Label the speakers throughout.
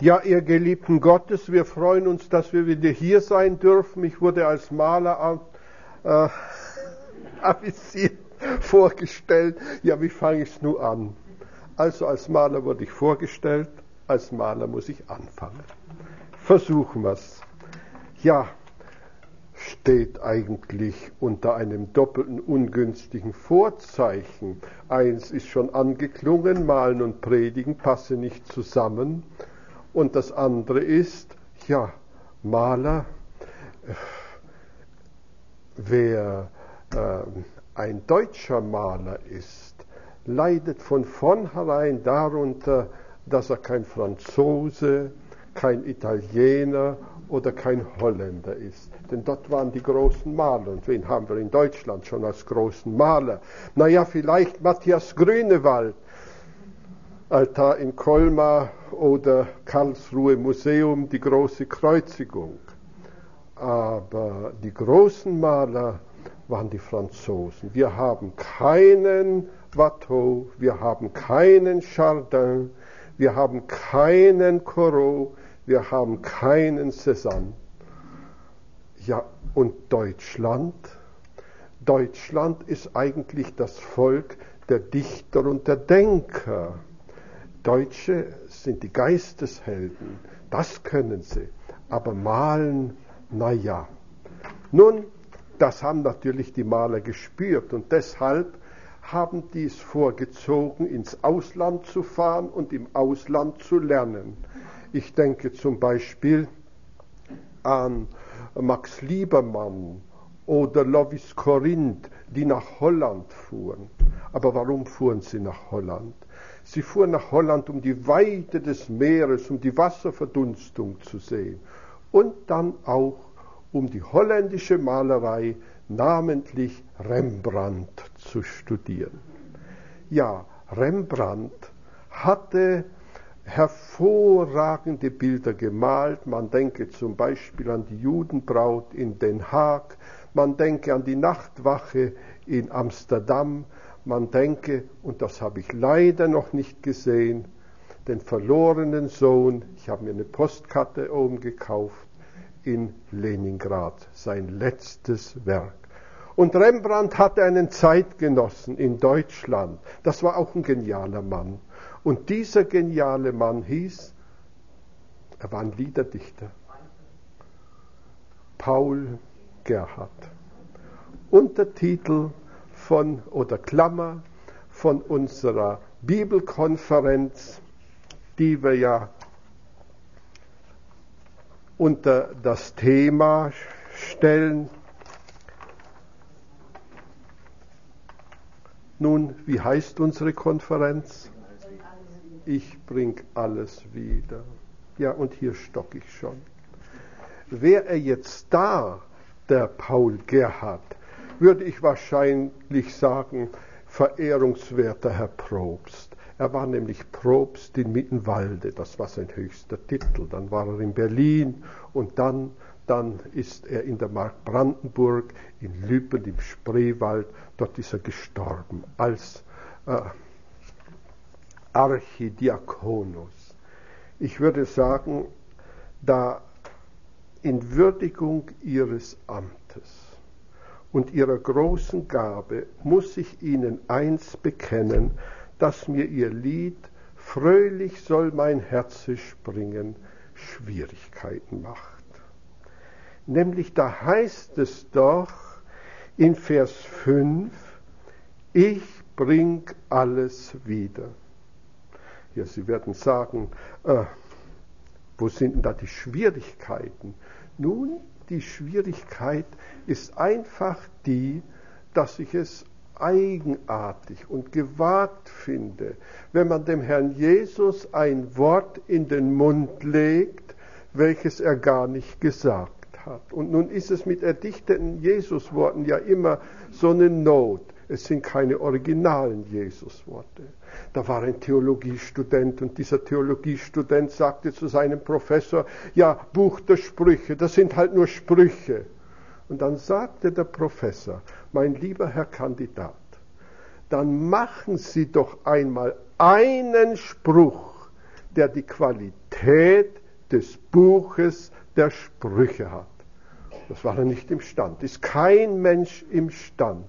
Speaker 1: Ja, ihr Geliebten Gottes, wir freuen uns, dass wir wieder hier sein dürfen. Ich wurde als Maler avisiert, vorgestellt. Ja, wie fange ich es nun an? Also als Maler wurde ich vorgestellt, als Maler muss ich anfangen. Versuchen wir es. Ja, steht eigentlich unter einem doppelten ungünstigen Vorzeichen. Eins ist schon angeklungen, Malen und Predigen passen nicht zusammen. Und das andere ist, ja, Maler, wer ein deutscher Maler ist, leidet von vornherein darunter, dass er kein Franzose, kein Italiener oder kein Holländer ist. Denn dort waren die großen Maler. Und wen haben wir in Deutschland schon als großen Maler? Naja, vielleicht Matthias Grünewald, Altar in Colmar oder Karlsruhe Museum, die große Kreuzigung. Aber die großen Maler waren die Franzosen. Wir haben keinen Watteau, wir haben keinen Chardin, wir haben keinen Corot, wir haben keinen Cézanne. Ja, und Deutschland? Deutschland ist eigentlich das Volk der Dichter und der Denker. Deutsche sind die Geisteshelden, das können sie, aber malen, naja. Nun, das haben natürlich die Maler gespürt und deshalb haben die es vorgezogen, ins Ausland zu fahren und im Ausland zu lernen. Ich denke zum Beispiel an Max Liebermann oder Lovis Corinth, die nach Holland fuhren. Aber warum fuhren sie nach Holland? Sie fuhren nach Holland, um die Weite des Meeres, um die Wasserverdunstung zu sehen und dann auch um die holländische Malerei, namentlich Rembrandt, zu studieren. Ja, Rembrandt hatte hervorragende Bilder gemalt. Man denke zum Beispiel an die Judenbraut in Den Haag, man denke an die Nachtwache in Amsterdam, man denke, und das habe ich leider noch nicht gesehen, den verlorenen Sohn, ich habe mir eine Postkarte oben gekauft, in Leningrad, sein letztes Werk. Und Rembrandt hatte einen Zeitgenossen in Deutschland, das war auch ein genialer Mann. Und dieser geniale Mann hieß, er war ein Liederdichter, Paul Gerhardt. Untertitel von, oder Klammer von unserer Bibelkonferenz, die wir ja unter das Thema stellen. Nun, wie heißt unsere Konferenz? Ich bring alles wieder. Ja, und hier stock ich schon. Wäre er jetzt da, der Paul Gerhardt, würde ich wahrscheinlich sagen, verehrungswerter Herr Propst. Er war nämlich Propst in Mittenwalde, das war sein höchster Titel. Dann war er in Berlin und dann ist er in der Mark Brandenburg, in Lübben, im Spreewald, dort ist er gestorben als Archidiakonus. Ich würde sagen, da in Würdigung Ihres Amtes und Ihrer großen Gabe muss ich Ihnen eins bekennen, dass mir Ihr Lied "Fröhlich soll mein Herze springen" Schwierigkeiten macht. Nämlich da heißt es doch in Vers 5, ich bring alles wieder. Ja, Sie werden sagen, wo sind denn da die Schwierigkeiten? Nun, die Schwierigkeit ist einfach die, dass ich es eigenartig und gewagt finde, wenn man dem Herrn Jesus ein Wort in den Mund legt, welches er gar nicht gesagt hat. Und nun ist es mit erdichteten Jesusworten ja immer so eine Not. Es sind keine originalen Jesusworte. Da war ein Theologiestudent und dieser Theologiestudent sagte zu seinem Professor, ja, Buch der Sprüche, das sind halt nur Sprüche. Und dann sagte der Professor, mein lieber Herr dann machen Sie doch einmal einen Spruch, der die Qualität des Buches der Sprüche hat. Das war er nicht imstand, ist kein Mensch imstand.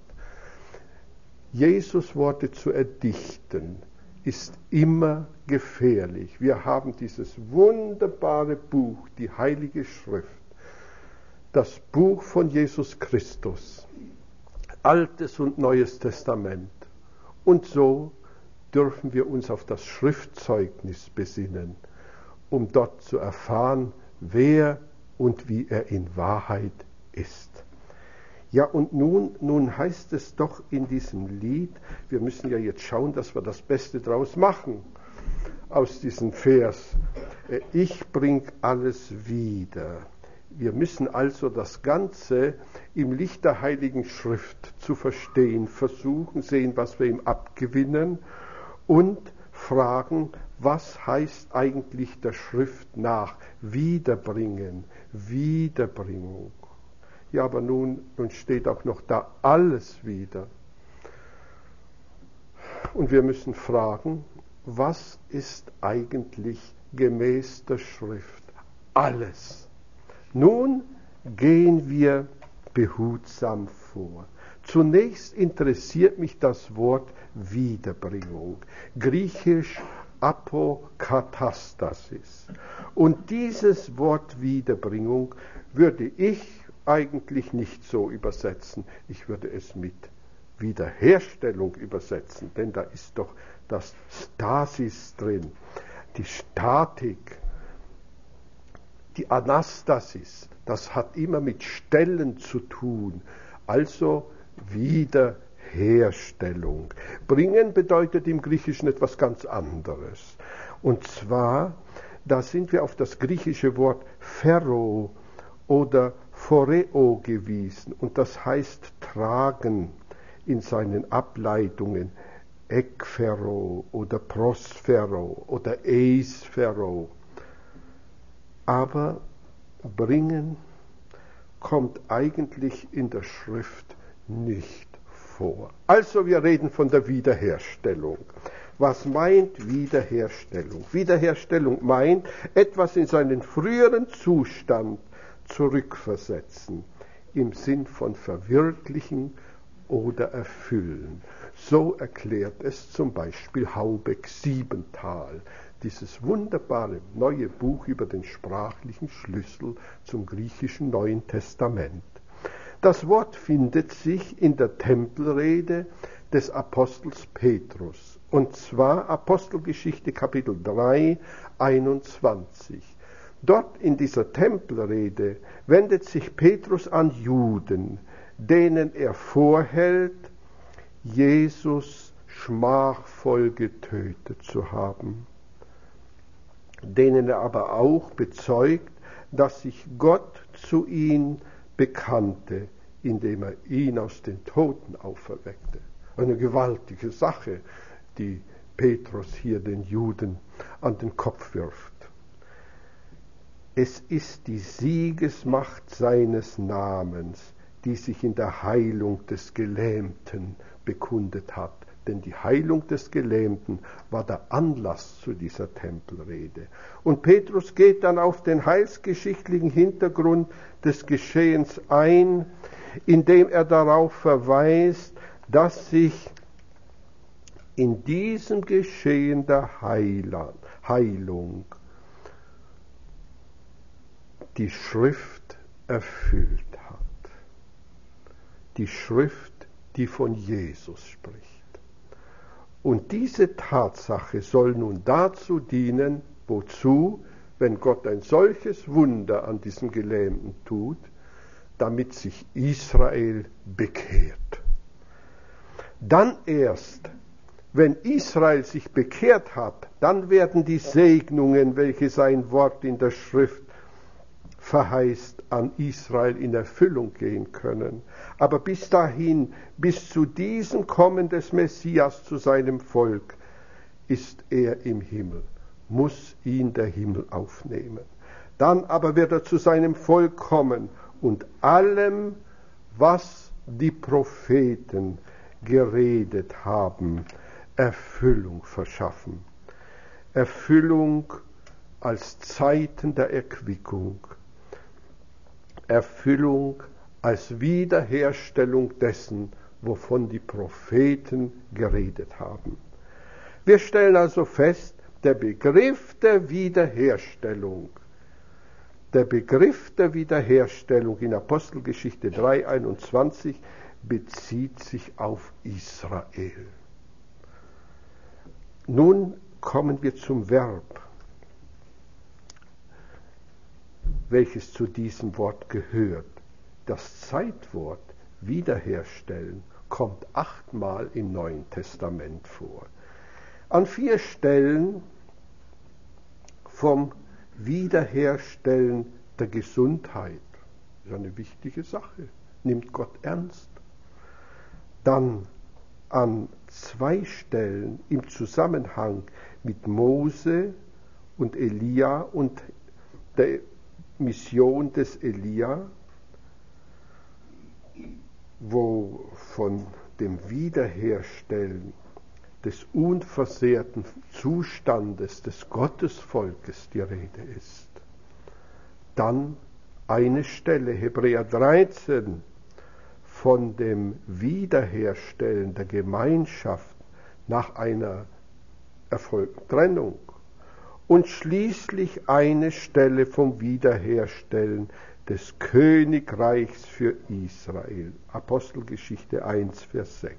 Speaker 1: Jesus Worte zu erdichten, ist immer gefährlich. Wir haben dieses wunderbare Buch, die Heilige Schrift, das Buch von Jesus Christus, Altes und Neues Testament. Und so dürfen wir uns auf das Schriftzeugnis besinnen, um dort zu erfahren, wer und wie er in Wahrheit ist. Ja, und nun heißt es doch in diesem Lied, wir müssen ja jetzt schauen, dass wir das Beste draus machen, aus diesem Vers. Ich bring alles wieder. Wir müssen also das Ganze im Licht der Heiligen Schrift zu verstehen, versuchen, sehen, was wir ihm abgewinnen und fragen, was heißt eigentlich der Schrift nach? Wiederbringen, Wiederbringung. Ja, aber nun steht auch noch da alles wieder. Und wir müssen fragen, was ist eigentlich gemäß der Schrift? Alles. Nun gehen wir behutsam vor. Zunächst interessiert mich das Wort Wiederbringung. Griechisch Apokatastasis. Und dieses Wort Wiederbringung würde ich eigentlich nicht so übersetzen. Ich würde es mit Wiederherstellung übersetzen, denn da ist doch das Stasis drin, die Statik, die Anastasis. Das hat immer mit Stellen zu tun, also Wiederherstellung. Bringen bedeutet im Griechischen etwas ganz anderes. Und zwar, da sind wir auf das griechische Wort phero oder phoreo gewiesen. Und das heißt tragen in seinen Ableitungen. Ekphero oder prosphero oder eisphero. Aber bringen kommt eigentlich in der Schrift nicht vor. Also wir reden von der Wiederherstellung. Was meint Wiederherstellung? Wiederherstellung meint, etwas in seinen früheren Zustand zurückversetzen, im Sinn von verwirklichen oder erfüllen. So erklärt es zum Beispiel Haubeck Siebenthal, dieses wunderbare neue Buch über den sprachlichen Schlüssel zum griechischen Neuen Testament. Das Wort findet sich in der Tempelrede des Apostels Petrus, und zwar Apostelgeschichte Kapitel 3, 21. Dort in dieser Tempelrede wendet sich Petrus an Juden, denen er vorhält, Jesus schmachvoll getötet zu haben, denen er aber auch bezeugt, dass sich Gott zu ihm bekannte, indem er ihn aus den Toten auferweckte. Eine gewaltige Sache, die Petrus hier den Juden an den Kopf wirft. Es ist die Siegesmacht seines Namens, die sich in der Heilung des Gelähmten bekundet hat. Denn die Heilung des Gelähmten war der Anlass zu dieser Tempelrede. Und Petrus geht dann auf den heilsgeschichtlichen Hintergrund des Geschehens ein, indem er darauf verweist, dass sich in diesem Geschehen der Heilung die Schrift erfüllt hat. Die Schrift, die von Jesus spricht. Und diese Tatsache soll nun dazu dienen, wozu, wenn Gott ein solches Wunder an diesem Gelähmten tut, damit sich Israel bekehrt. Dann erst, wenn Israel sich bekehrt hat, dann werden die Segnungen, welche sein Wort in der Schrift verheißt, an Israel in Erfüllung gehen können. Aber bis dahin, bis zu diesem Kommen des Messias zu seinem Volk, ist er im Himmel, muss ihn der Himmel aufnehmen. Dann aber wird er zu seinem Volk kommen und allem, was die Propheten geredet haben, Erfüllung verschaffen. Erfüllung als Zeiten der Erquickung, Erfüllung als Wiederherstellung dessen, wovon die Propheten geredet haben. Wir stellen also fest, der Begriff der Wiederherstellung in Apostelgeschichte 3,21 bezieht sich auf Israel. Nun kommen wir zum Verb, welches zu diesem Wort gehört. Das Zeitwort wiederherstellen kommt 8-mal im Neuen Testament vor. An 4 Stellen vom Wiederherstellen der Gesundheit. Das ist eine wichtige Sache. Nimmt Gott ernst. Dann an 2 Stellen im Zusammenhang mit Mose und Elia und der Mission des Elia, wo von dem Wiederherstellen des unversehrten Zustandes des Gottesvolkes die Rede ist. Dann eine Stelle, Hebräer 13, von dem Wiederherstellen der Gemeinschaft nach einer Trennung. Und schließlich eine Stelle vom Wiederherstellen des Königreichs für Israel. Apostelgeschichte 1, Vers 6.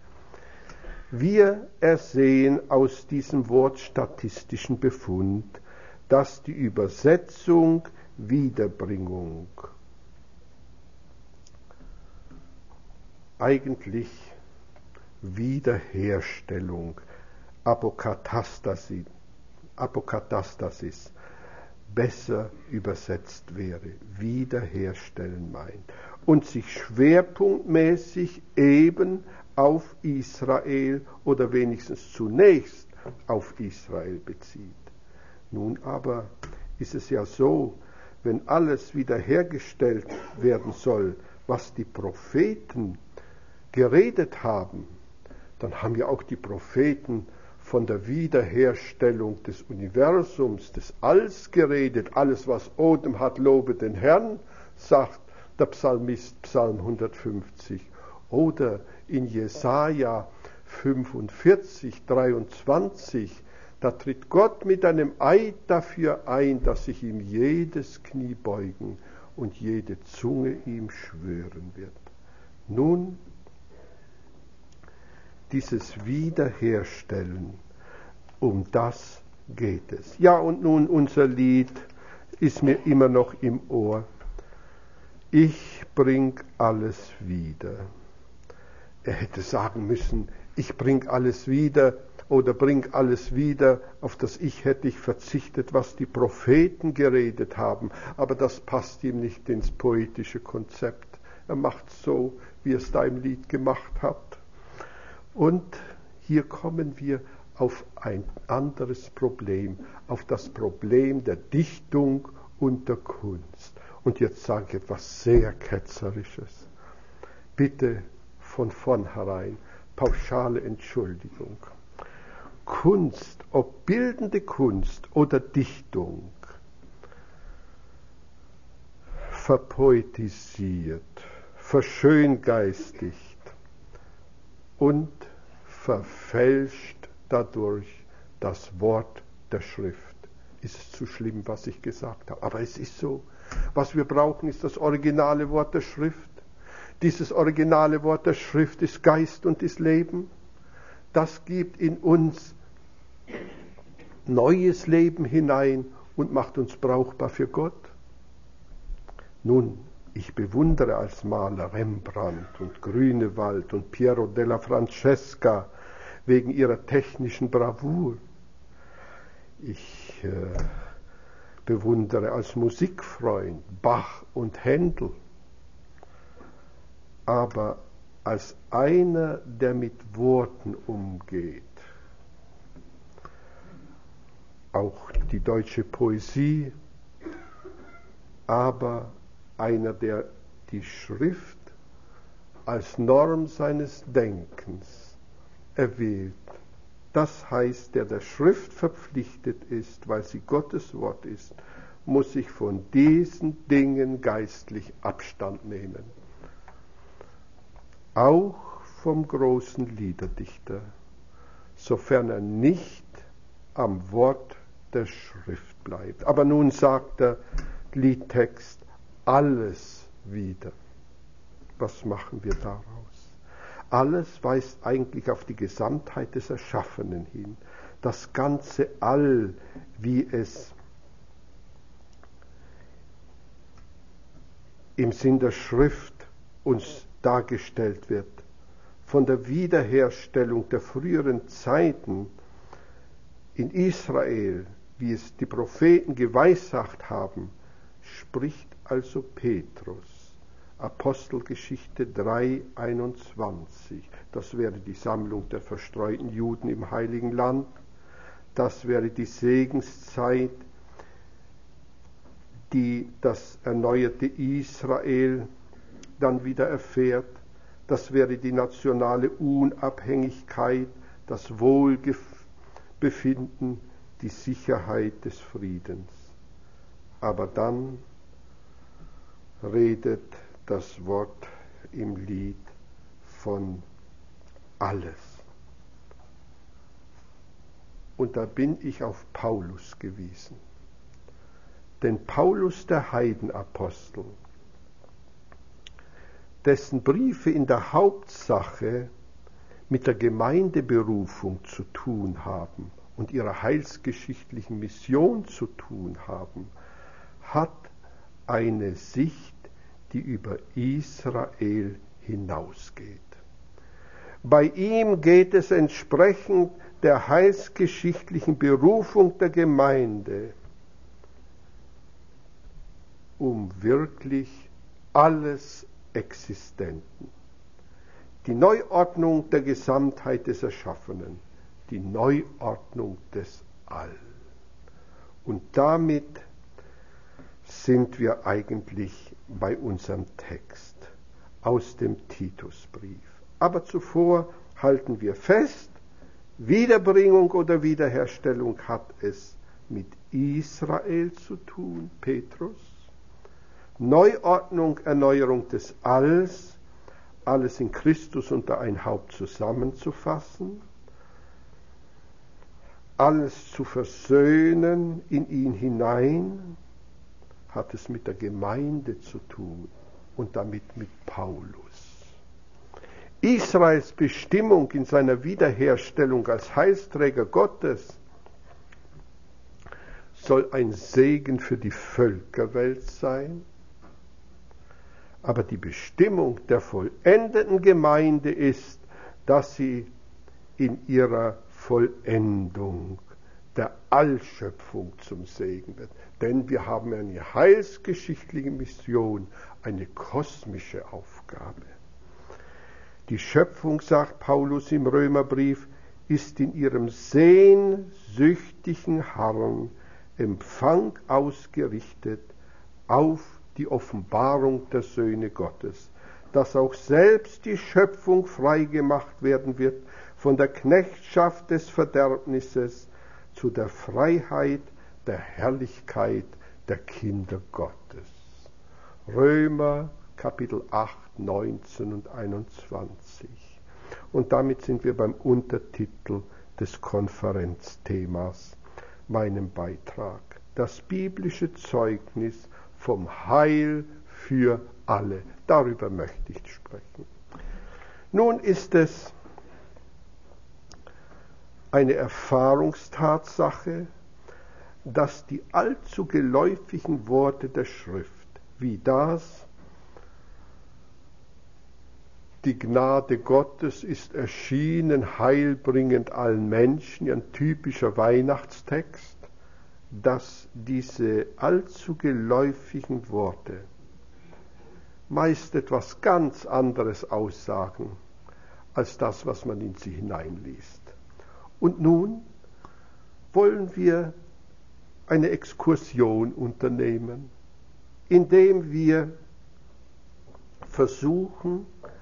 Speaker 1: Wir ersehen aus diesem Wort statistischen Befund, dass die Übersetzung Wiederbringung eigentlich Wiederherstellung, Apokatastasis besser übersetzt wäre, wiederherstellen meint und sich schwerpunktmäßig eben auf Israel oder wenigstens zunächst auf Israel bezieht. Nun aber ist es ja so, wenn alles wiederhergestellt werden soll, was die Propheten geredet haben, dann haben ja auch die Propheten von der Wiederherstellung des Universums, des Alls geredet. Alles, was Odem hat, lobe den Herrn, sagt der Psalmist, Psalm 150. Oder in Jesaja 45, 23, da tritt Gott mit einem Eid dafür ein, dass sich ihm jedes Knie beugen und jede Zunge ihm schwören wird. Nun, dieses Wiederherstellen, um das geht es. Ja, und nun unser Lied ist mir immer noch im Ohr. Ich bring alles wieder. Er hätte sagen müssen, ich bring alles wieder oder bring alles wieder, auf das Ich hätte ich verzichtet, was die Propheten geredet haben. Aber das passt ihm nicht ins poetische Konzept. Er macht so, wie es da im Lied gemacht hat. Und hier kommen wir auf ein anderes Problem, auf das Problem der Dichtung und der Kunst. Und jetzt sage ich etwas sehr Ketzerisches. Bitte von vornherein pauschale Entschuldigung. Kunst, ob bildende Kunst oder Dichtung, verpoetisiert, verschöngeistigt und verfälscht dadurch das Wort der Schrift. Ist es zu schlimm, was ich gesagt habe? Aber es ist so. Was wir brauchen, ist das originale Wort der Schrift. Dieses originale Wort der Schrift ist Geist und ist Leben. Das gibt in uns neues Leben hinein und macht uns brauchbar für Gott. Nun, ich bewundere als Maler Rembrandt und Grünewald und Piero della Francesca wegen ihrer technischen Bravour. Ich bewundere als Musikfreund Bach und Händel. Aber als einer, der mit Worten umgeht, auch die deutsche Poesie, aber einer, der die Schrift als Norm seines Denkens erwählt, Das heißt, der Schrift verpflichtet ist, weil sie Gottes Wort ist, muss sich von diesen Dingen geistlich Abstand nehmen. Auch vom großen Liederdichter, sofern er nicht am Wort der Schrift bleibt. Aber nun sagt der Liedtext alles wieder. Was machen wir daraus? Alles weist eigentlich auf die Gesamtheit des Erschaffenen hin. Das ganze All, wie es im Sinn der Schrift uns dargestellt wird, von der Wiederherstellung der früheren Zeiten in Israel, wie es die Propheten geweissagt haben, spricht also Petrus. Apostelgeschichte 3,21. Das wäre die Sammlung der verstreuten Juden im Heiligen Land. Das wäre die Segenszeit, die das erneuerte Israel dann wieder erfährt. Das wäre die nationale Unabhängigkeit, das Wohlbefinden, die Sicherheit des Friedens. Aber dann redet das Wort im Lied von alles. Und da bin ich auf Paulus gewiesen. Denn Paulus, der Heidenapostel, dessen Briefe in der Hauptsache mit der Gemeindeberufung zu tun haben und ihrer heilsgeschichtlichen Mission zu tun haben, hat eine Sicht, die über Israel hinausgeht. Bei ihm geht es entsprechend der heilsgeschichtlichen Berufung der Gemeinde um wirklich alles Existenten. Die Neuordnung der Gesamtheit des Erschaffenen, die Neuordnung des All. Und damit sind wir eigentlich bei unserem Text aus dem Titusbrief. Aber zuvor halten wir fest, Wiederbringung oder Wiederherstellung hat es mit Israel zu tun, Petrus. Neuordnung, Erneuerung des Alls, alles in Christus unter ein Haupt zusammenzufassen, alles zu versöhnen in ihn hinein, hat es mit der Gemeinde zu tun und damit mit Paulus. Israels Bestimmung in seiner Wiederherstellung als Heilsträger Gottes soll ein Segen für die Völkerwelt sein, aber die Bestimmung der vollendeten Gemeinde ist, dass sie in ihrer Vollendung der Allschöpfung zum Segen wird. Denn wir haben eine heilsgeschichtliche Mission, eine kosmische Aufgabe. Die Schöpfung, sagt Paulus im Römerbrief, ist in ihrem sehnsüchtigen Harren Empfang ausgerichtet auf die Offenbarung der Söhne Gottes, dass auch selbst die Schöpfung freigemacht werden wird von der Knechtschaft des Verderbnisses zu der Freiheit der Herrlichkeit der Kinder Gottes. Römer Kapitel 8, 19 und 21. Und damit sind wir beim Untertitel des Konferenzthemas, meinem Beitrag. Das biblische Zeugnis vom Heil für alle. Darüber möchte ich sprechen. Nun ist es eine Erfahrungstatsache, dass die allzu geläufigen Worte der Schrift, wie das, die Gnade Gottes ist erschienen, heilbringend allen Menschen, ein typischer Weihnachtstext, dass diese allzu geläufigen Worte meist etwas ganz anderes aussagen, als das, was man in sie hineinliest. Und nun wollen wir eine Exkursion unternehmen, indem wir versuchen,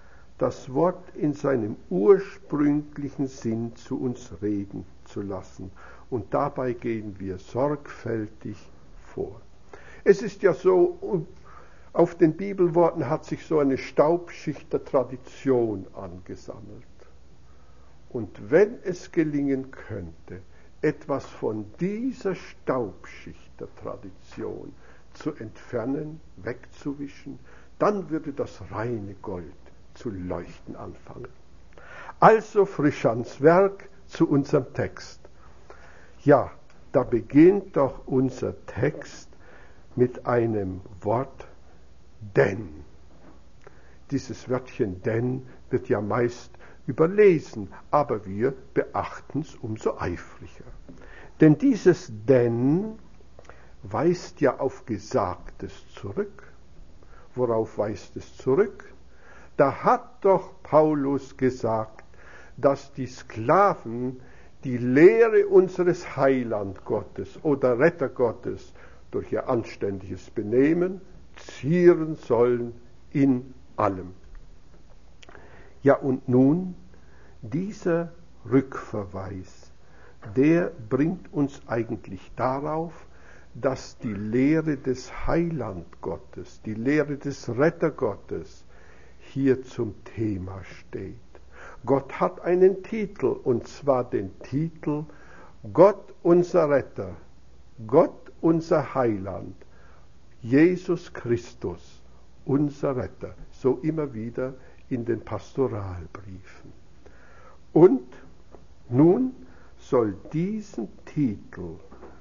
Speaker 1: das Wort in seinem ursprünglichen Sinn zu uns reden zu lassen. Und dabei gehen wir sorgfältig vor. Es ist ja so, auf den Bibelworten hat sich so eine Staubschicht der Tradition angesammelt. Und wenn es gelingen könnte, etwas von dieser Staubschicht der Tradition zu entfernen, wegzuwischen, dann würde das reine Gold zu leuchten anfangen. Also frisch ans Werk zu unserem Text. Ja, da beginnt doch unser Text mit einem Wort denn. Dieses Wörtchen denn wird ja meist überlesen, aber wir beachten es umso eifriger. Denn dieses denn weist ja auf Gesagtes zurück. Worauf weist es zurück? Da hat doch Paulus gesagt, dass die Sklaven die Lehre unseres Heiland Gottes oder Retter Gottes durch ihr anständiges Benehmen zieren sollen in allem. Ja, und nun, dieser Rückverweis, der bringt uns eigentlich darauf, dass die Lehre des Heiland Gottes, die Lehre des Retter Gottes hier zum Thema steht. Gott hat einen Titel, und zwar den Titel Gott unser Retter, Gott unser Heiland, Jesus Christus, unser Retter, so immer wieder in den Pastoralbriefen. Und nun soll diesen Titel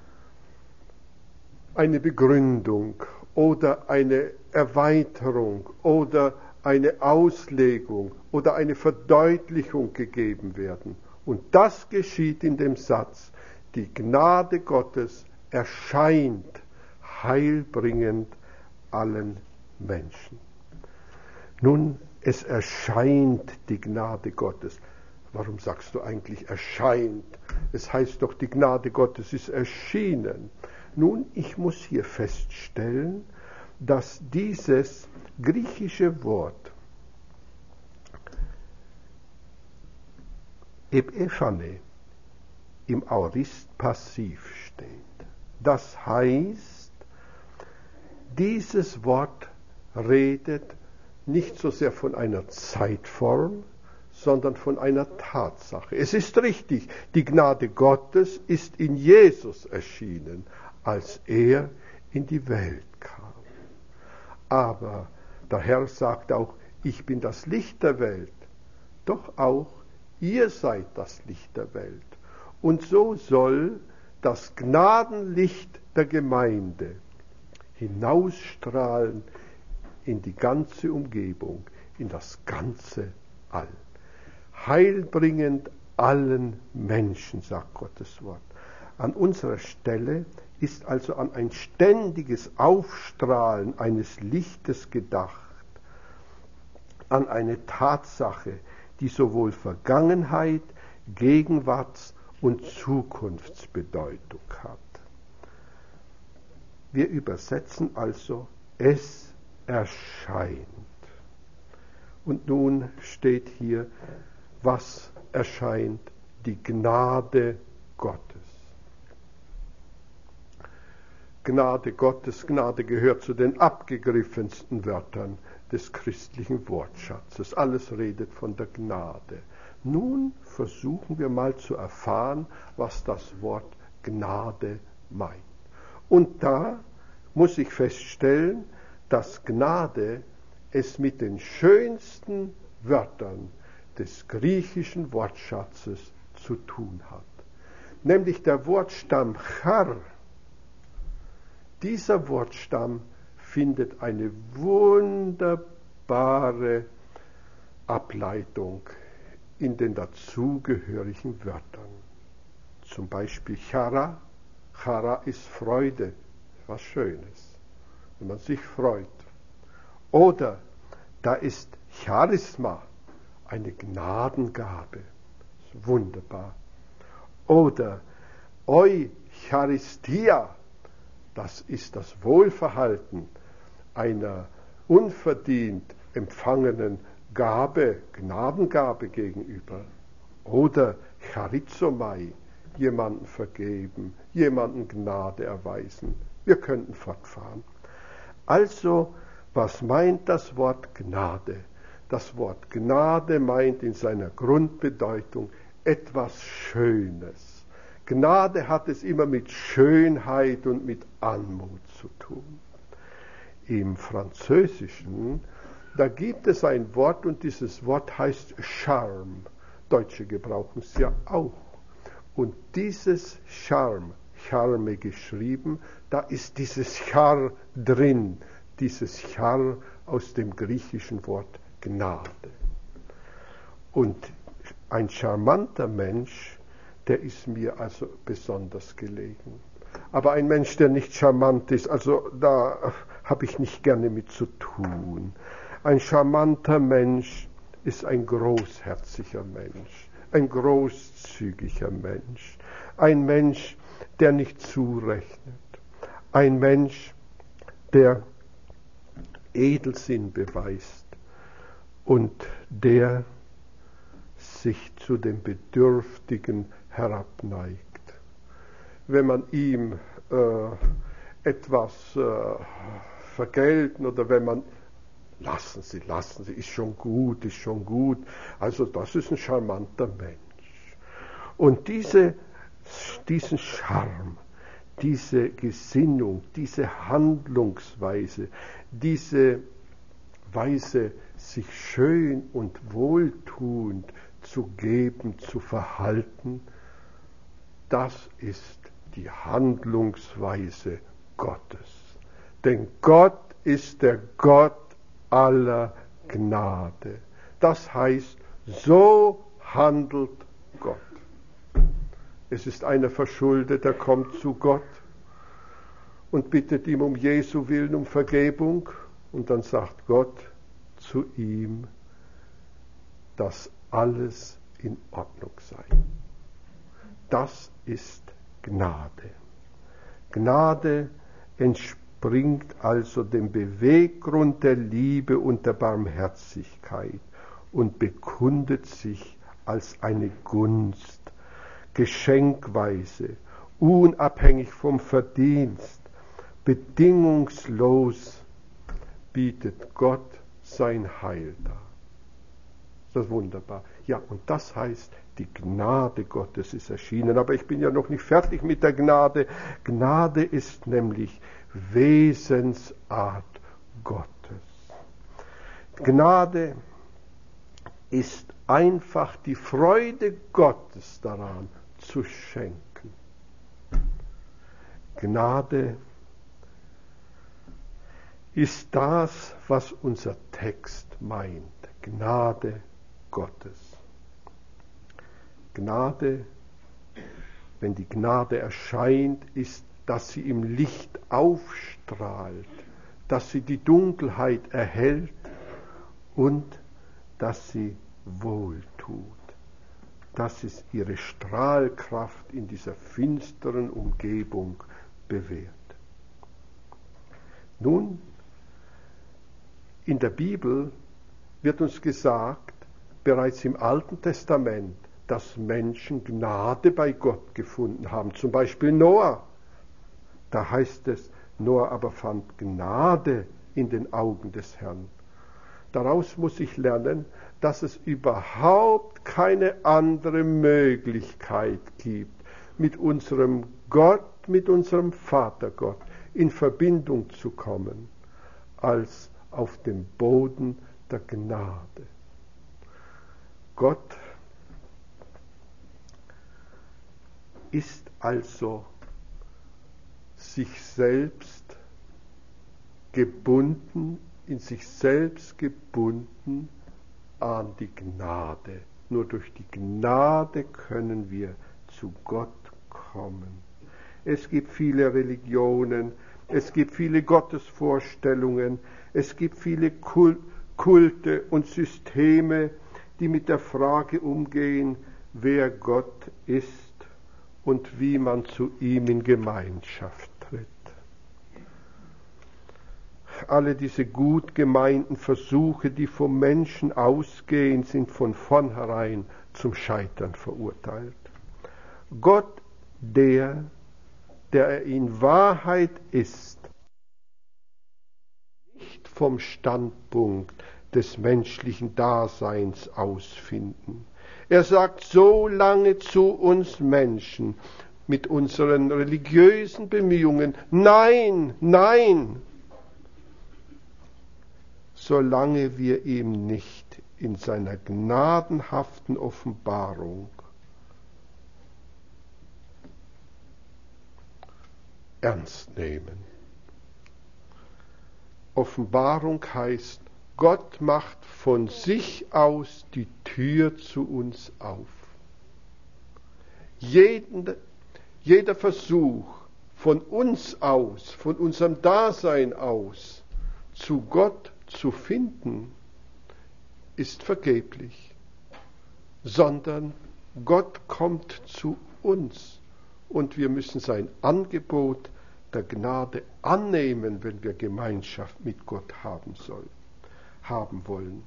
Speaker 1: eine Begründung oder eine Erweiterung oder eine Auslegung oder eine Verdeutlichung gegeben werden. Und das geschieht in dem Satz, die Gnade Gottes erscheint heilbringend allen Menschen. Nun, es erscheint die Gnade Gottes. Warum sagst du eigentlich erscheint? Es heißt doch, die Gnade Gottes ist erschienen. Nun, ich muss hier feststellen, dass dieses griechische Wort epiphane im Aorist passiv steht. Das heißt, dieses Wort redet nicht so sehr von einer Zeitform, sondern von einer Tatsache. Es ist richtig, die Gnade Gottes ist in Jesus erschienen, als er in die Welt kam. Aber der Herr sagt auch, ich bin das Licht der Welt. Doch auch ihr seid das Licht der Welt. Und so soll das Gnadenlicht der Gemeinde hinausstrahlen in die ganze Umgebung, in das ganze All. Heilbringend allen Menschen, sagt Gottes Wort. An unserer Stelle ist also an ein ständiges Aufstrahlen eines Lichtes gedacht, an eine Tatsache, die sowohl Vergangenheit, Gegenwarts- und Zukunftsbedeutung hat. Wir übersetzen also, es erscheint. Und nun steht hier, was erscheint? Die Gnade Gottes. Gnade Gottes, Gnade gehört zu den abgegriffensten Wörtern des christlichen Wortschatzes. Alles redet von der Gnade. Nun versuchen wir mal zu erfahren, was das Wort Gnade meint. Und da muss ich feststellen, dass Gnade es mit den schönsten Wörtern des griechischen Wortschatzes zu tun hat. Nämlich der Wortstamm char. Dieser Wortstamm findet eine wunderbare Ableitung in den dazugehörigen Wörtern. Zum Beispiel chara. Chara ist Freude, was Schönes, wenn man sich freut. Oder da ist Charisma, eine Gnadengabe, ist wunderbar. Oder Eucharistia, das ist das Wohlverhalten einer unverdient empfangenen Gabe, Gnadengabe gegenüber. Oder Charizomai, jemanden vergeben, jemanden Gnade erweisen. Wir könnten fortfahren. Also, was meint das Wort Gnade? Das Wort Gnade meint in seiner Grundbedeutung etwas Schönes. Gnade hat es immer mit Schönheit und mit Anmut zu tun. Im Französischen, da gibt es ein Wort und dieses Wort heißt Charme. Deutsche gebrauchen es ja auch. Und dieses Charme geschrieben, da ist dieses Char drin, dieses Char aus dem griechischen Wort Gnade. Und ein charmanter Mensch, der ist mir also besonders gelegen. Aber ein Mensch, der nicht charmant ist, also da habe ich nicht gerne mit zu tun. Ein charmanter Mensch ist ein großherziger Mensch, ein großzügiger Mensch, ein Mensch, der nicht zurechnet, ein Mensch, der Edelsinn beweist und der sich zu den Bedürftigen herabneigt. Wenn man ihm etwas vergelten oder wenn man lassen Sie, ist schon gut. Also das ist ein charmanter Mensch. Und diesen Charme, diese Gesinnung, diese Handlungsweise, diese Weise, sich schön und wohltuend zu geben, zu verhalten, das ist die Handlungsweise Gottes. Denn Gott ist der Gott aller Gnade. Das heißt, so handelt Gott. Es ist einer verschuldet, der kommt zu Gott und bittet ihm um Jesu Willen um Vergebung und dann sagt Gott zu ihm, dass alles in Ordnung sei. Das ist Gnade. Gnade entspringt also dem Beweggrund der Liebe und der Barmherzigkeit und bekundet sich als eine Gunst, geschenkweise, unabhängig vom Verdienst, bedingungslos bietet Gott sein Heil dar. Ist das wunderbar? Ja, und das heißt, die Gnade Gottes ist erschienen. Aber ich bin ja noch nicht fertig mit der Gnade. Gnade ist nämlich Wesensart Gottes. Gnade ist einfach die Freude Gottes daran zu schenken. Gnade ist das, was unser Text meint. Gnade Gottes. Gnade, wenn die Gnade erscheint, ist, dass sie im Licht aufstrahlt, dass sie die Dunkelheit erhellt und dass sie wohltut. Das ist ihre Strahlkraft in dieser finsteren Umgebung bewährt. Nun, in der Bibel wird uns gesagt, bereits im Alten Testament, dass Menschen Gnade bei Gott gefunden haben. Zum Beispiel Noah. Da heißt es, Noah aber fand Gnade in den Augen des Herrn. Daraus muss ich lernen, dass es überhaupt keine andere Möglichkeit gibt, mit unserem Gott, mit unserem Vatergott in Verbindung zu kommen, als auf dem Boden der Gnade. Gott ist also sich selbst gebunden, in sich selbst gebunden an die Gnade. Nur durch die Gnade können wir zu Gott kommen. Es gibt viele Religionen, es gibt viele Gottesvorstellungen, es gibt viele Kulte und Systeme, die mit der Frage umgehen, wer Gott ist und wie man zu ihm in Gemeinschaft tritt. alle diese gut gemeinten Versuche, die vom Menschen ausgehen, sind von vornherein zum Scheitern verurteilt. Gott, der er in Wahrheit ist, nicht vom Standpunkt des menschlichen Daseins ausfinden. Er sagt so lange zu uns Menschen mit unseren religiösen Bemühungen, nein, nein, solange wir ihm nicht in seiner gnadenhaften Offenbarung ernst nehmen. Offenbarung heißt, Gott macht von sich aus die Tür zu uns auf. Jeder Versuch von uns aus, von unserem Dasein aus, zu Gott zu finden, ist vergeblich, sondern Gott kommt zu uns und wir müssen sein Angebot der Gnade annehmen, wenn wir Gemeinschaft mit Gott haben wollen.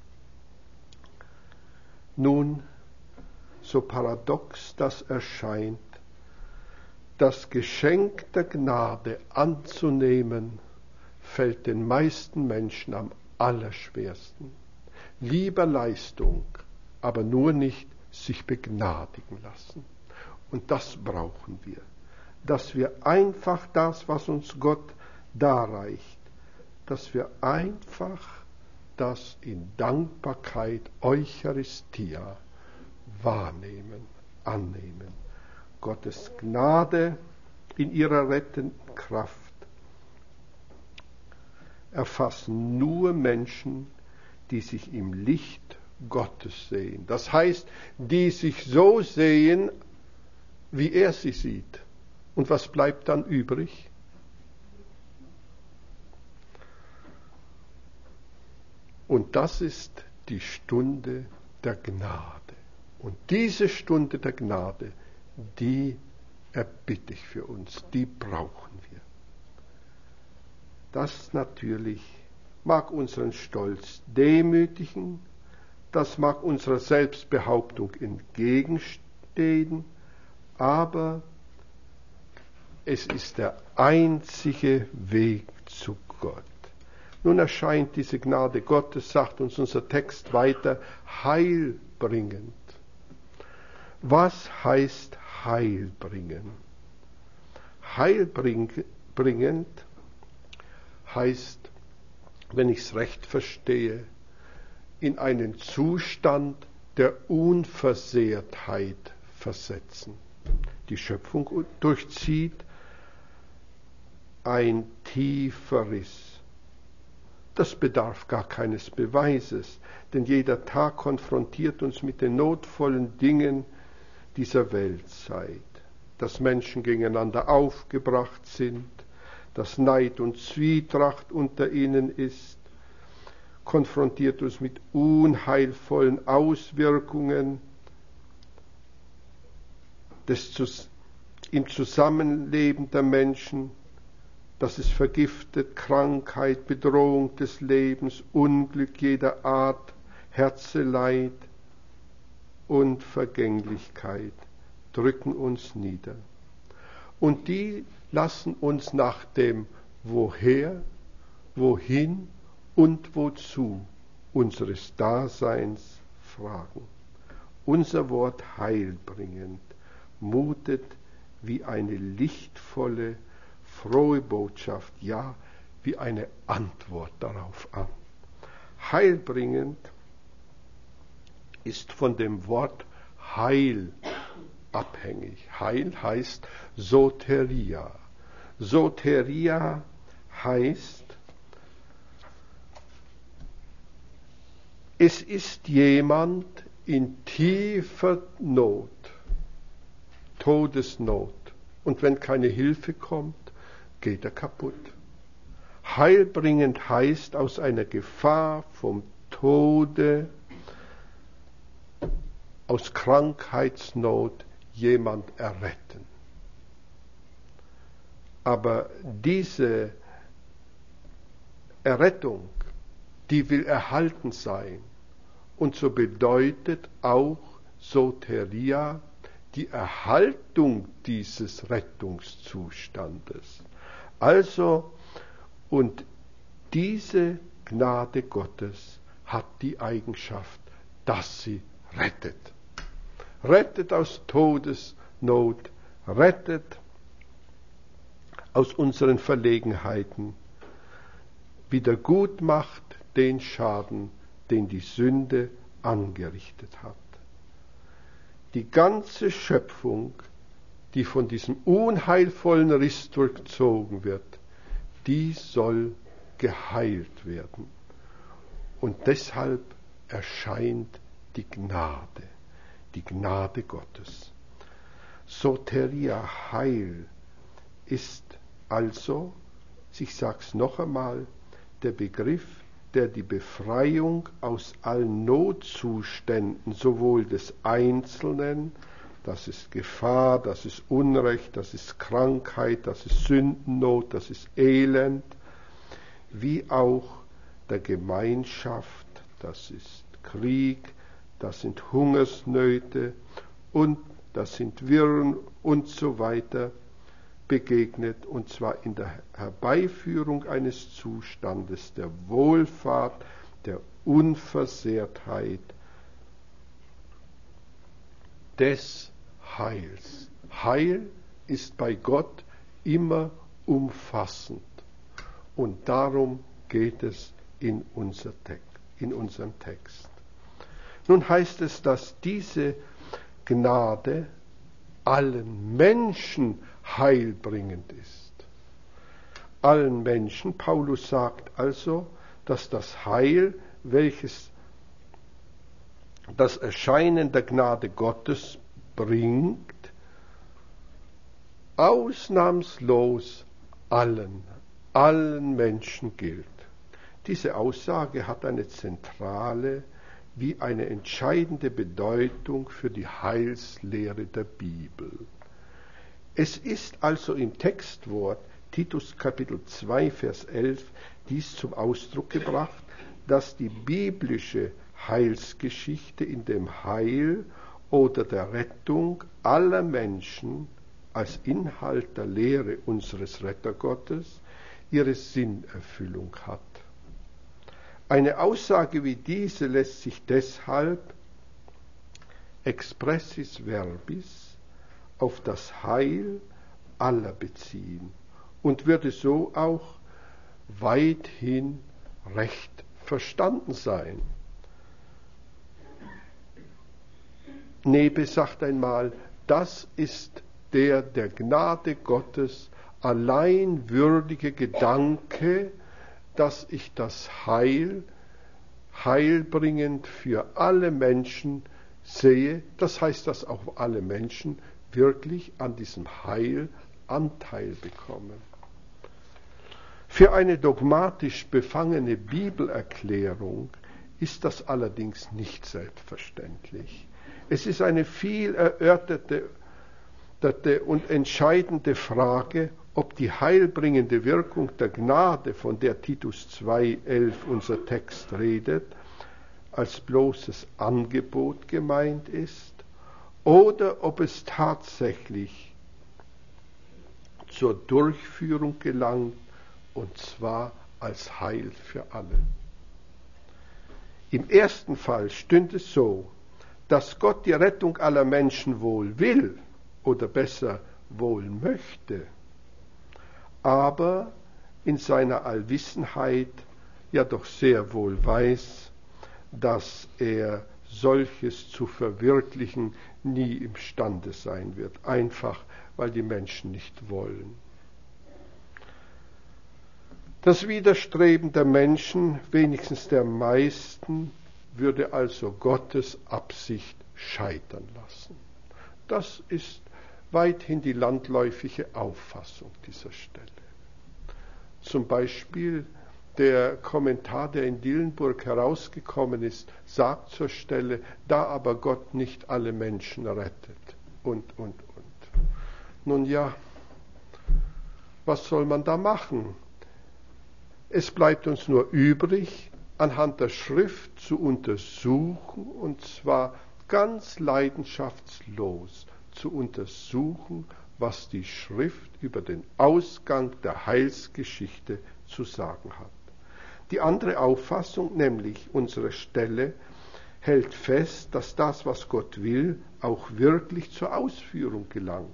Speaker 1: Nun, so paradox das erscheint, das Geschenk der Gnade anzunehmen, fällt den meisten Menschen am allerschwersten. Lieber Leistung, aber nur nicht sich begnadigen lassen. Und das brauchen wir, dass wir einfach das, was uns Gott darreicht, dass wir einfach das in Dankbarkeit Eucharistia wahrnehmen, annehmen. Gottes Gnade in ihrer rettenden Kraft erfassen nur Menschen, die sich im Licht Gottes sehen. Das heißt, die sich so sehen, wie er sie sieht. Und was bleibt dann übrig? Und das ist die Stunde der Gnade. Und diese Stunde der Gnade, die erbitte ich für uns, die brauchen wir. Das natürlich mag unseren Stolz demütigen, das mag unserer Selbstbehauptung entgegenstehen, aber es ist der einzige Weg zu Gott. Nun erscheint diese Gnade Gottes, sagt uns unser Text weiter, heilbringend. Was heißt heilbringen? Heilbringend heißt, wenn ich es recht verstehe, in einen Zustand der Unversehrtheit versetzen. Die Schöpfung durchzieht ein tiefer Riss. Das bedarf gar keines Beweises, denn jeder Tag konfrontiert uns mit den notvollen Dingen dieser Weltzeit, dass Menschen gegeneinander aufgebracht sind, dass Neid und Zwietracht unter ihnen ist, konfrontiert uns mit unheilvollen Auswirkungen im Zusammenleben der Menschen, dass es vergiftet, Krankheit, Bedrohung des Lebens, Unglück jeder Art, Herzeleid und Vergänglichkeit drücken uns nieder. Und die lassen uns nach dem Woher, Wohin und Wozu unseres Daseins fragen. Unser Wort heilbringend mutet wie eine lichtvolle, frohe Botschaft, ja, wie eine Antwort darauf an. Heilbringend ist von dem Wort Heil abhängig. Heil heißt Soteria. Soteria heißt, es ist jemand in tiefer Not, Todesnot. Und wenn keine Hilfe kommt, geht er kaputt. Heilbringend heißt, aus einer Gefahr vom Tode, aus Krankheitsnot jemand erretten. Aber diese Errettung, die will erhalten sein. Und so bedeutet auch Soteria die Erhaltung dieses Rettungszustandes. Also, und diese Gnade Gottes hat die Eigenschaft, dass sie rettet. Rettet aus Todesnot, rettet aus unseren Verlegenheiten, wieder gut macht den Schaden, den die Sünde angerichtet hat. Die ganze Schöpfung, die von diesem unheilvollen Riss durchzogen wird, die soll geheilt werden. Und deshalb erscheint die Gnade Gottes. Soteria, Heil, ist also, ich sage es noch einmal, der Begriff, der die Befreiung aus allen Notzuständen, sowohl des Einzelnen, das ist Gefahr, das ist Unrecht, das ist Krankheit, das ist Sündennot, das ist Elend, wie auch der Gemeinschaft, das ist Krieg, das sind Hungersnöte und das sind Wirren und so weiter, begegnet, und zwar in der Herbeiführung eines Zustandes der Wohlfahrt, der Unversehrtheit, des Heils. Heil ist bei Gott immer umfassend, und darum geht es in unserem Text. Nun heißt es, dass diese Gnade allen Menschen heilbringend ist. Allen Menschen. Paulus sagt also, dass das Heil, welches das Erscheinen der Gnade Gottes bringt, ausnahmslos allen Menschen gilt. Diese Aussage hat eine zentrale wie eine entscheidende Bedeutung für die Heilslehre der Bibel. Es ist also im Textwort Titus Kapitel 2, Vers 11 dies zum Ausdruck gebracht, dass die biblische Heilsgeschichte in dem Heil oder der Rettung aller Menschen als Inhalt der Lehre unseres Rettergottes ihre Sinnerfüllung hat. Eine Aussage wie diese lässt sich deshalb expressis verbis auf das Heil aller beziehen und würde so auch weithin recht verstanden sein. Nebe sagt einmal, das ist der Gnade Gottes allein würdige Gedanke, dass ich das heilbringend für alle Menschen sehe. Das heißt, dass auch alle Menschen wirklich an diesem Heil Anteil bekommen. Für eine dogmatisch befangene Bibelerklärung ist das allerdings nicht selbstverständlich. Es ist eine viel erörterte und entscheidende Frage, ob die heilbringende Wirkung der Gnade, von der Titus 2,11 unser Text redet, als bloßes Angebot gemeint ist, oder ob es tatsächlich zur Durchführung gelangt, und zwar als Heil für alle. Im ersten Fall stünde es so, dass Gott die Rettung aller Menschen wohl will, oder besser wohl möchte, aber in seiner Allwissenheit ja doch sehr wohl weiß, dass er solches zu verwirklichen nie imstande sein wird, einfach weil die Menschen nicht wollen. Das Widerstreben der Menschen, wenigstens der meisten, würde also Gottes Absicht scheitern lassen. Das ist weithin die landläufige Auffassung dieser Stelle. Zum Beispiel der Kommentar, der in Dillenburg herausgekommen ist, sagt zur Stelle, da aber Gott nicht alle Menschen rettet und. Nun ja, was soll man da machen? Es bleibt uns nur übrig, anhand der Schrift zu untersuchen, und zwar ganz leidenschaftslos zu untersuchen, was die Schrift über den Ausgang der Heilsgeschichte zu sagen hat. Die andere Auffassung, nämlich unsere Stelle, hält fest, dass das, was Gott will, auch wirklich zur Ausführung gelangt,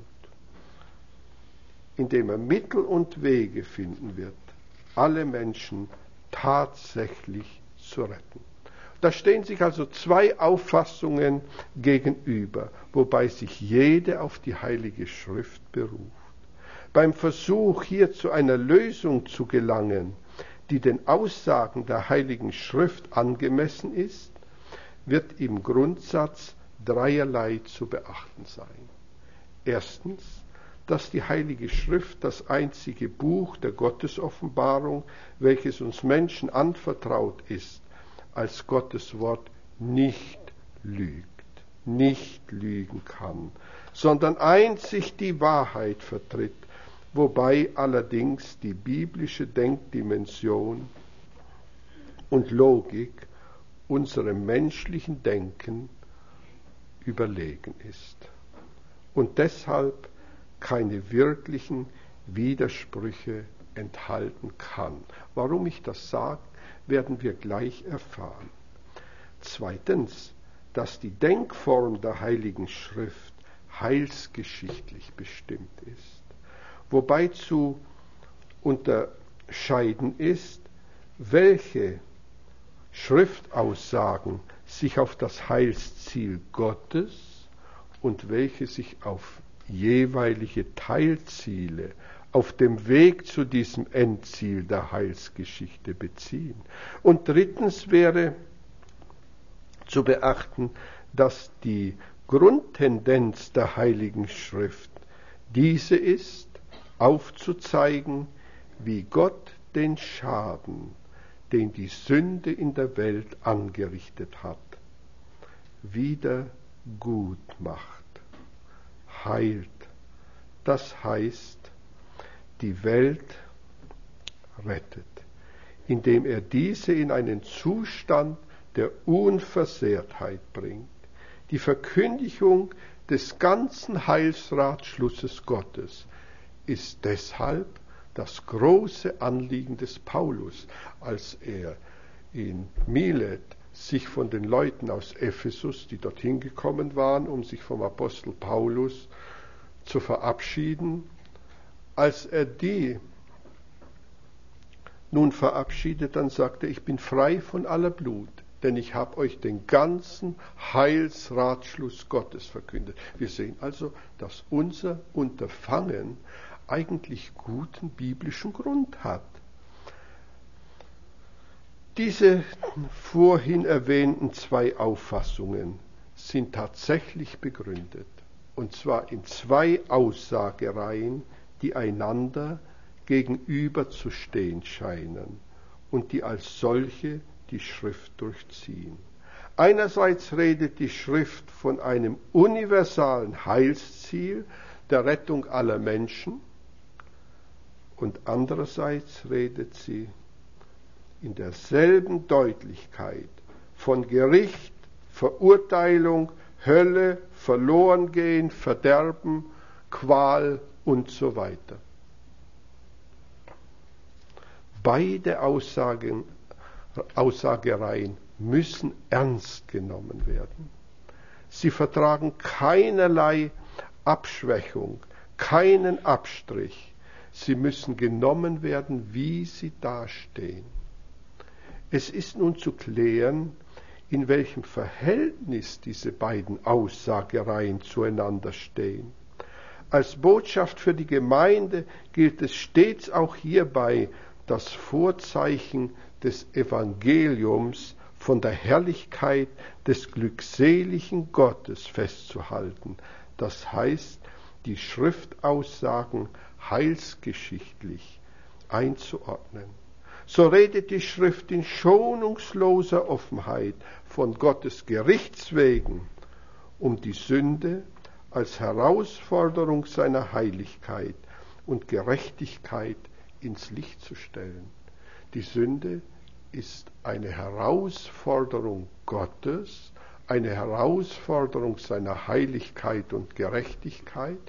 Speaker 1: indem er Mittel und Wege finden wird, alle Menschen tatsächlich zu retten. Da stehen sich also zwei Auffassungen gegenüber, wobei sich jede auf die Heilige Schrift beruft. Beim Versuch, hier zu einer Lösung zu gelangen, die den Aussagen der Heiligen Schrift angemessen ist, wird im Grundsatz dreierlei zu beachten sein. Erstens, dass die Heilige Schrift das einzige Buch der Gottesoffenbarung, welches uns Menschen anvertraut ist, als Gottes Wort nicht lügt, nicht lügen kann, sondern einzig die Wahrheit vertritt, wobei allerdings die biblische Denkdimension und Logik unserem menschlichen Denken überlegen ist und deshalb keine wirklichen Widersprüche enthalten kann. Warum ich das sage, werden wir gleich erfahren. Zweitens, dass die Denkform der Heiligen Schrift heilsgeschichtlich bestimmt ist, wobei zu unterscheiden ist, welche Schriftaussagen sich auf das Heilsziel Gottes und welche sich auf jeweilige Teilziele auf dem Weg zu diesem Endziel der Heilsgeschichte beziehen. Und drittens wäre zu beachten, dass die Grundtendenz der Heiligen Schrift diese ist, aufzuzeigen, wie Gott den Schaden, den die Sünde in der Welt angerichtet hat, wieder gut macht, heilt. Das heißt, die Welt rettet, indem er diese in einen Zustand der Unversehrtheit bringt. Die Verkündigung des ganzen Heilsratschlusses Gottes ist deshalb das große Anliegen des Paulus, als er in Milet sich von den Leuten aus Ephesus, die dorthin gekommen waren, um sich vom Apostel Paulus zu verabschieden, als er die nun verabschiedet, dann sagte er, ich bin frei von aller Blut, denn ich habe euch den ganzen Heilsratschluss Gottes verkündet. Wir sehen also, dass unser Unterfangen eigentlich guten biblischen Grund hat. Diese vorhin erwähnten zwei Auffassungen sind tatsächlich begründet, und zwar in zwei Aussagereihen, die einander gegenüberzustehen scheinen und die als solche die Schrift durchziehen. Einerseits redet die Schrift von einem universalen Heilsziel der Rettung aller Menschen und andererseits redet sie in derselben Deutlichkeit von Gericht, Verurteilung, Hölle, Verlorengehen, Verderben, Qual und so weiter. Beide Aussagereihen müssen ernst genommen werden. Sie vertragen keinerlei Abschwächung, keinen Abstrich. Sie müssen genommen werden, wie sie dastehen. Es ist nun zu klären, in welchem Verhältnis diese beiden Aussagereihen zueinander stehen. Als Botschaft für die Gemeinde gilt es stets auch hierbei, das Vorzeichen des Evangeliums von der Herrlichkeit des glückseligen Gottes festzuhalten. Das heißt, die Schriftaussagen heilsgeschichtlich einzuordnen. So redet die Schrift in schonungsloser Offenheit von Gottes Gerichtswegen, um die Sünde als Herausforderung seiner Heiligkeit und Gerechtigkeit ins Licht zu stellen. Die Sünde ist eine Herausforderung Gottes, eine Herausforderung seiner Heiligkeit und Gerechtigkeit.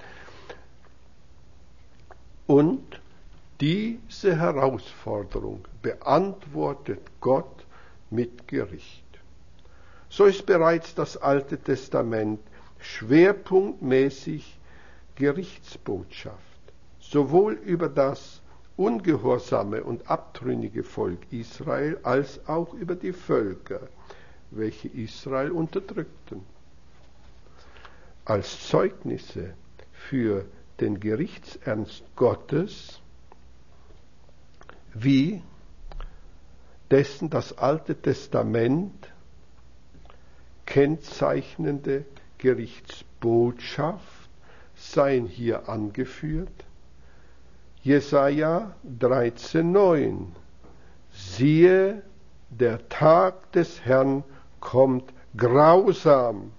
Speaker 1: Und diese Herausforderung beantwortet Gott mit Gericht. So ist bereits das Alte Testament schwerpunktmäßig Gerichtsbotschaft, sowohl über das ungehorsame und abtrünnige Volk Israel als auch über die Völker, welche Israel unterdrückten. Als Zeugnisse für den Gerichtsernst Gottes, wie dessen das Alte Testament kennzeichnende Gerichtsbotschaft seien hier angeführt. Jesaja 13,9. Siehe, der Tag des Herrn kommt grausam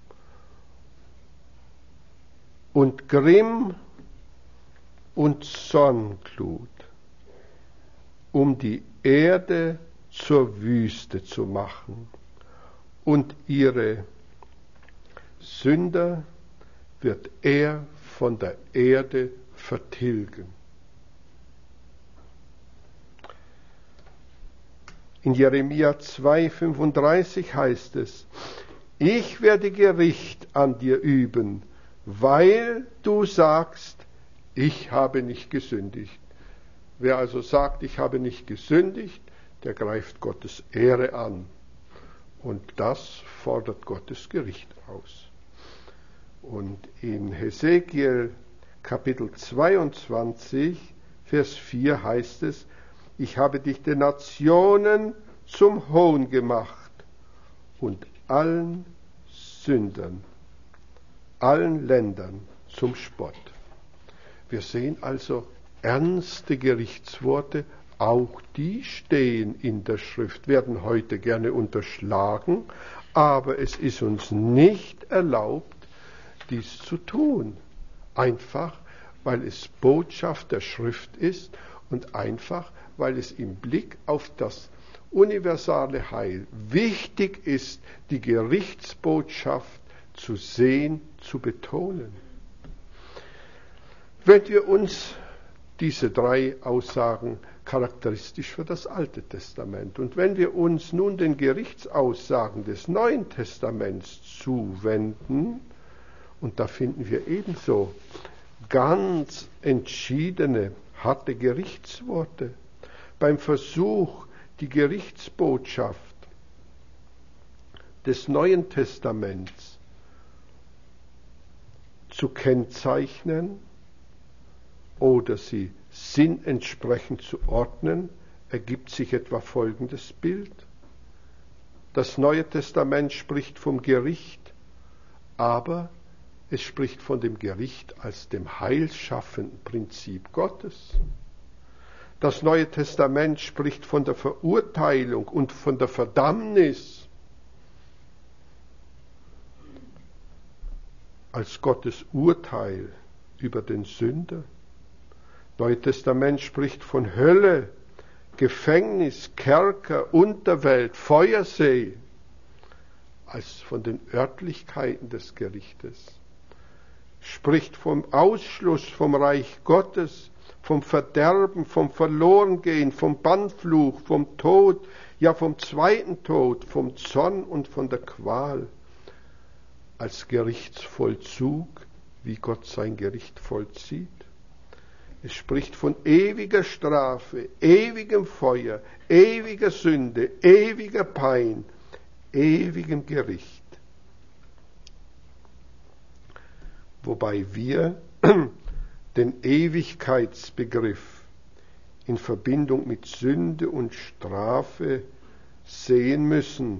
Speaker 1: und Grimm und Zornglut, um die Erde zur Wüste zu machen, und ihre Sünder wird er von der Erde vertilgen. In Jeremia 2,35 heißt es: Ich werde Gericht an dir üben, weil du sagst, ich habe nicht gesündigt. Wer also sagt, ich habe nicht gesündigt, der greift Gottes Ehre an. Und das fordert Gottes Gericht aus. Und in Hesekiel Kapitel 22, Vers 4 heißt es: Ich habe dich den Nationen zum Hohn gemacht und allen Sündern, allen Ländern zum Spott. Wir sehen also ernste Gerichtsworte, auch die stehen in der Schrift, werden heute gerne unterschlagen, aber es ist uns nicht erlaubt, dies zu tun. Einfach, weil es Botschaft der Schrift ist und einfach, weil es im Blick auf das universale Heil wichtig ist, die Gerichtsbotschaft zu sehen, zu betonen. Wenn wir uns diese drei Aussagen charakteristisch für das Alte Testament, und wenn wir uns nun den Gerichtsaussagen des Neuen Testaments zuwenden, und da finden wir ebenso ganz entschiedene, harte Gerichtsworte. Beim Versuch, die Gerichtsbotschaft des Neuen Testaments zu kennzeichnen oder sie sinnentsprechend zu ordnen, ergibt sich etwa folgendes Bild. Das Neue Testament spricht vom Gericht, aber es spricht von dem Gericht als dem heilschaffenden Prinzip Gottes. Das Neue Testament spricht von der Verurteilung und von der Verdammnis als Gottes Urteil über den Sünder. Das Neue Testament spricht von Hölle, Gefängnis, Kerker, Unterwelt, Feuersee als von den Örtlichkeiten des Gerichtes. Spricht vom Ausschluss vom Reich Gottes, vom Verderben, vom Verlorengehen, vom Bannfluch, vom Tod, ja vom zweiten Tod, vom Zorn und von der Qual als Gerichtsvollzug, wie Gott sein Gericht vollzieht. Es spricht von ewiger Strafe, ewigem Feuer, ewiger Sünde, ewiger Pein, ewigem Gericht. Wobei wir den Ewigkeitsbegriff in Verbindung mit Sünde und Strafe sehen müssen.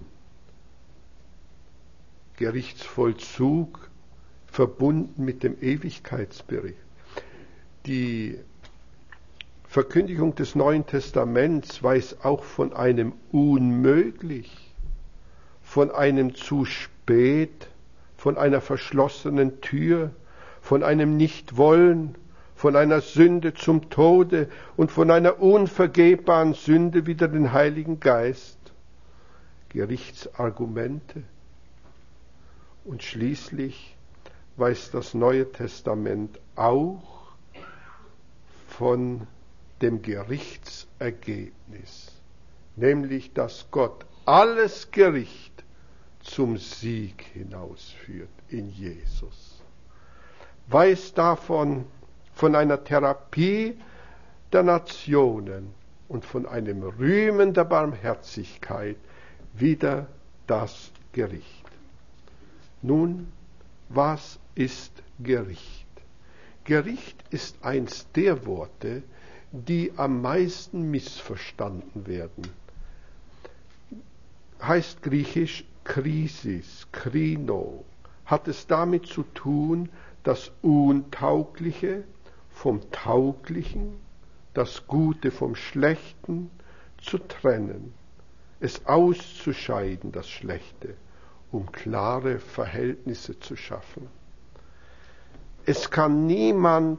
Speaker 1: Gerichtsvollzug verbunden mit dem Ewigkeitsbericht. Die Verkündigung des Neuen Testaments weiß auch von einem unmöglich, von einem zu spät, von einer verschlossenen Tür, von einem Nichtwollen, von einer Sünde zum Tode und von einer unvergebbaren Sünde wieder den Heiligen Geist. Gerichtsargumente. Und schließlich weiß das Neue Testament auch von dem Gerichtsergebnis, nämlich dass Gott alles Gericht zum Sieg hinausführt in Jesus. Weiß davon von einer Therapie der Nationen und von einem Rühmen der Barmherzigkeit wieder das Gericht. Nun, was ist Gericht? Gericht ist eins der Worte, die am meisten missverstanden werden. Heißt griechisch Krisis, Krino, hat es damit zu tun, das Untaugliche vom Tauglichen, das Gute vom Schlechten zu trennen, es auszuscheiden, das Schlechte, um klare Verhältnisse zu schaffen. Es kann niemand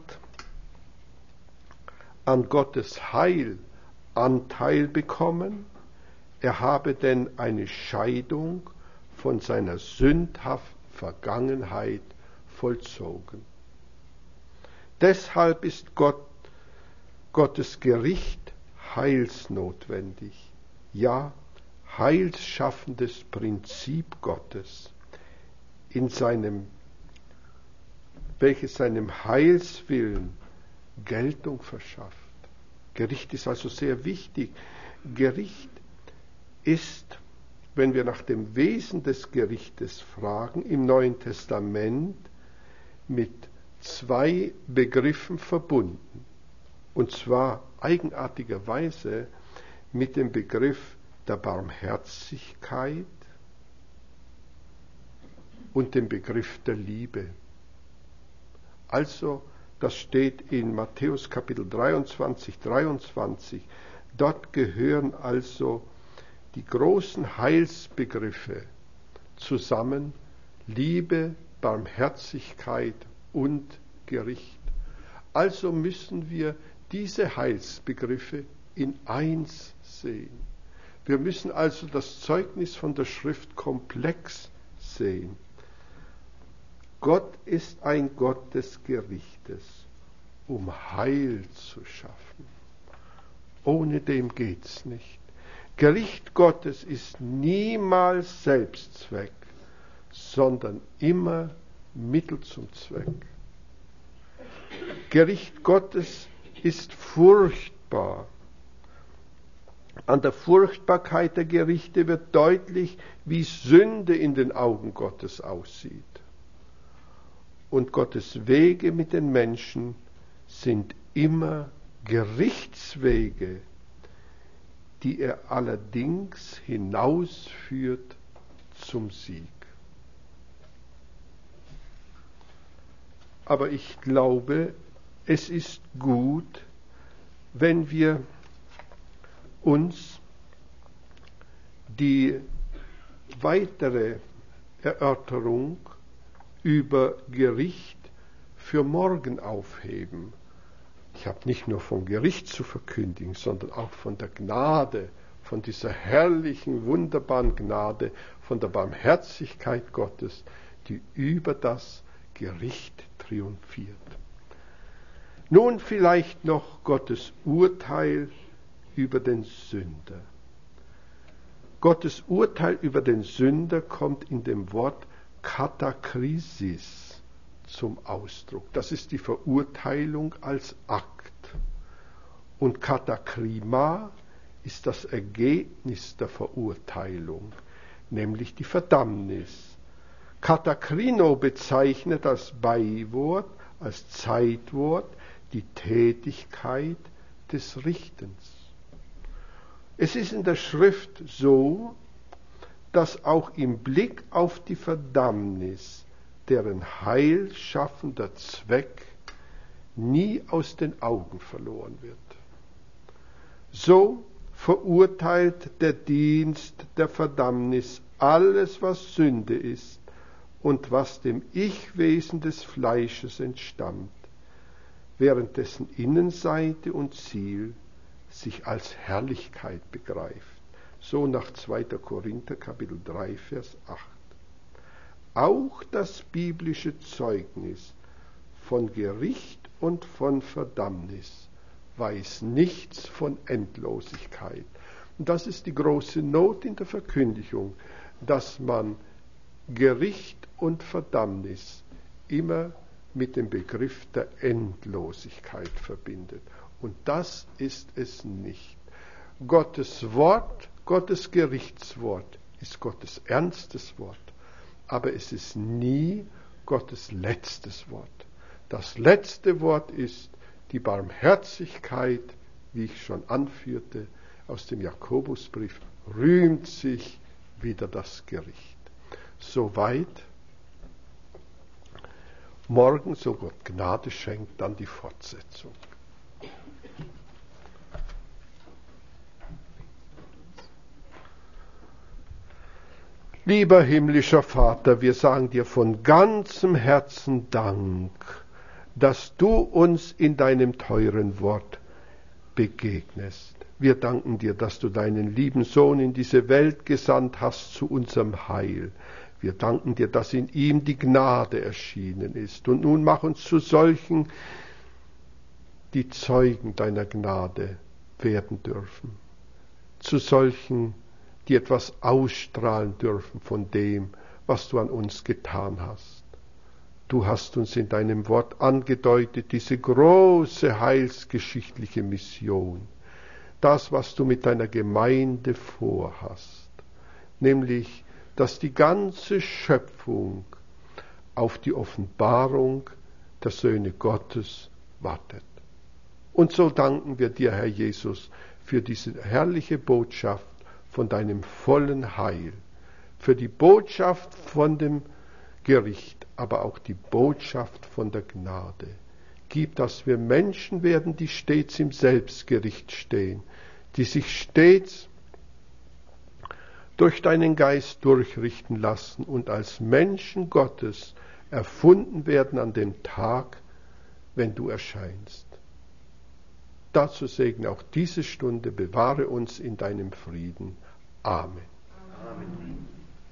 Speaker 1: an Gottes Heil Anteil bekommen, er habe denn eine Scheidung von seiner sündhaften Vergangenheit vollzogen. Deshalb ist Gottes Gericht heilsnotwendig, ja, heilsschaffendes Prinzip Gottes, welches seinem Heilswillen Geltung verschafft. Gericht ist also sehr wichtig. Gericht ist, wenn wir nach dem Wesen des Gerichtes fragen, im Neuen Testament mit zwei Begriffen verbunden. Und zwar eigenartigerweise mit dem Begriff der Barmherzigkeit und dem Begriff der Liebe. Also, das steht in Matthäus Kapitel 23. Dort gehören also die großen Heilsbegriffe zusammen: Liebe, Barmherzigkeit und Gericht. Also müssen wir diese Heilsbegriffe in eins sehen. Wir müssen also das Zeugnis von der Schrift komplex sehen. Gott ist ein Gott des Gerichtes, um Heil zu schaffen. Ohne dem geht's nicht. Gericht Gottes ist niemals Selbstzweck, sondern immer Mittel zum Zweck. Gericht Gottes ist furchtbar. An der Furchtbarkeit der Gerichte wird deutlich, wie Sünde in den Augen Gottes aussieht. Und Gottes Wege mit den Menschen sind immer Gerichtswege, die er allerdings hinausführt zum Sieg. Aber ich glaube, es ist gut, wenn wir uns die weitere Erörterung über Gericht für morgen aufheben. Ich habe nicht nur vom Gericht zu verkündigen, sondern auch von der Gnade, von dieser herrlichen, wunderbaren Gnade, von der Barmherzigkeit Gottes, die über das Gericht triumphiert. Nun vielleicht noch Gottes Urteil über den Sünder. Gottes Urteil über den Sünder kommt in dem Wort Katakrisis zum Ausdruck. Das ist die Verurteilung als Akt. Und Katakrima ist das Ergebnis der Verurteilung, nämlich die Verdammnis. Katakrino bezeichnet als Beiwort, als Zeitwort die Tätigkeit des Richtens. Es ist in der Schrift so, dass auch im Blick auf die Verdammnis, deren heilschaffender Zweck nie aus den Augen verloren wird. So verurteilt der Dienst der Verdammnis alles, was Sünde ist und was dem Ich-Wesen des Fleisches entstammt. während dessen Innenseite und Ziel sich als Herrlichkeit begreift. So nach 2. Korinther Kapitel 3, Vers 8. Auch das biblische Zeugnis von Gericht und von Verdammnis weiß nichts von Endlosigkeit. Und das ist die große Not in der Verkündigung, dass man Gericht und Verdammnis immer mit dem Begriff der Endlosigkeit verbindet. Und das ist es nicht. Gottes Wort, Gottes Gerichtswort ist Gottes ernstes Wort, aber es ist nie Gottes letztes Wort. Das letzte Wort ist die Barmherzigkeit, wie ich schon anführte, aus dem Jakobusbrief, rühmt sich wieder das Gericht. Soweit. Morgen, so Gott Gnade schenkt, dann die Fortsetzung. Lieber himmlischer Vater, wir sagen dir von ganzem Herzen Dank, dass du uns in deinem teuren Wort begegnest. Wir danken dir, dass du deinen lieben Sohn in diese Welt gesandt hast zu unserem Heil. Wir danken dir, dass in ihm die Gnade erschienen ist. Und nun mach uns zu solchen, die Zeugen deiner Gnade werden dürfen. Zu solchen, die etwas ausstrahlen dürfen von dem, was du an uns getan hast. Du hast uns in deinem Wort angedeutet, diese große heilsgeschichtliche Mission, das, was du mit deiner Gemeinde vorhast, nämlich, dass die ganze Schöpfung auf die Offenbarung der Söhne Gottes wartet. Und so danken wir dir, Herr Jesus, für diese herrliche Botschaft von deinem vollen Heil, für die Botschaft von dem Gericht, aber auch die Botschaft von der Gnade. Gib, dass wir Menschen werden, die stets im Selbstgericht stehen, die sich stets durch deinen Geist durchrichten lassen und als Menschen Gottes erfunden werden an dem Tag, wenn du erscheinst. Dazu segne auch diese Stunde, bewahre uns in deinem Frieden. Amen. Amen.